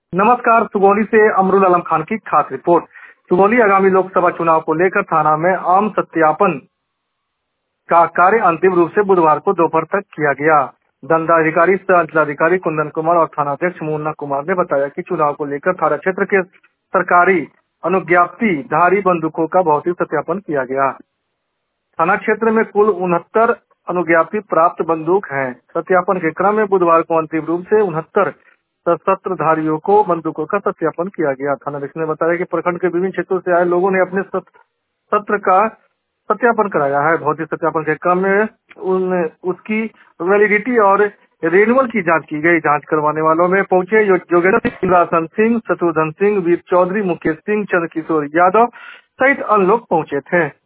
नमस्कार। सुगौली से अमरुल आलम खान की खास रिपोर्ट। सुगौली आगामी लोकसभा चुनाव को लेकर थाना में आम सत्यापन का कार्य अंतिम रूप से बुधवार को दोपहर तक किया गया। दंडाधिकारी सह अंचलाधिकारी कुंदन कुमार और थानाध्यक्ष मुन्ना कुमार ने बताया कि चुनाव को लेकर थाना क्षेत्र के सरकारी अनुज्ञप्ति धारी बंदूकों का भौतिक सत्यापन किया गया। थाना क्षेत्र में कुल 69 अनुज्ञप्ति प्राप्त बंदूक हैं। सत्यापन के क्रम में बुधवार को अंतिम रूप से 69 सशस्त्रधारियों को बंदूकों का सत्यापन किया गया। थानाध्यक्ष ने बताया कि प्रखंड के विभिन्न क्षेत्रों से आए लोगों ने अपने सत्र का सत्यापन कराया है। भौतिक सत्यापन के क्रम में उसकी वैलिडिटी और रिन्यूअल की जांच की गई। जांच करवाने वालों में पहुंचे योगेंद्र सिंह, रासन सिंह, शत्रुघ्न सिंह, वीर चौधरी, मुकेश सिंह, चंद्रकिशोर यादव सहित अन्य लोग पहुंचे थे।